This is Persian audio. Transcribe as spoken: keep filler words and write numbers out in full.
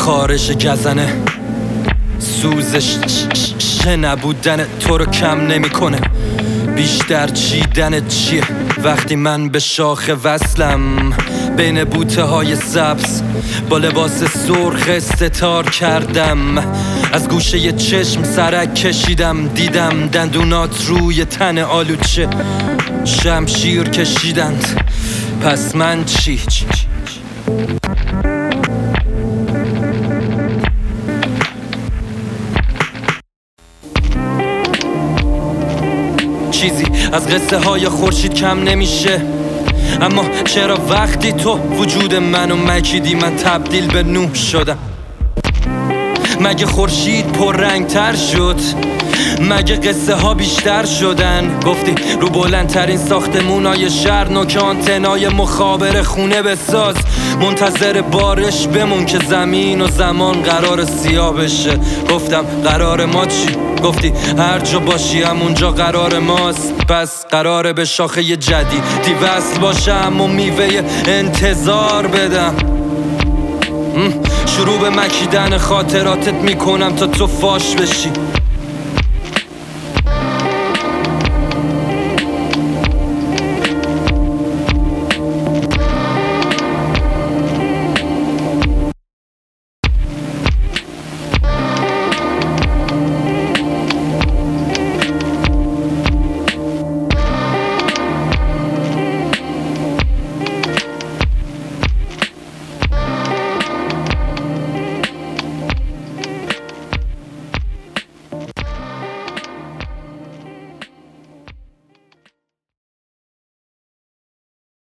خارش گزنه سوزش شه نبودن تو رو کم نمیکنه. بیشتر چیدن چیه وقتی من به شاخ وصلم بین بوته های سبز با لباس سرخ استتار کردم. از گوشه ی چشم سرک کشیدم دیدم دندونات روی تن آلوچه شمشیر کشیدند. پس من چی؟ چیزی از قصه های خورشید کم نمیشه، اما چرا وقتی تو وجود منو مکیدی من تبدیل به نور شدم؟ مگه خورشید پررنگ تر شد؟ مگه قصه ها بیشتر شدن؟ گفتی رو بلندترین ساختمونای شهر نوک آنتنای مخابر خونه بساز، منتظر بارش بمون که زمین و زمان قرار سیاه بشه. گفتم قرار ما چی؟ گفتی هر جا باشی همونجا قرار ماست. پس قراره به شاخه جدیدی وصل باشم و میوه انتظار بدم. شروع به مکیدن خاطراتت میکنم تا تو فاش بشی.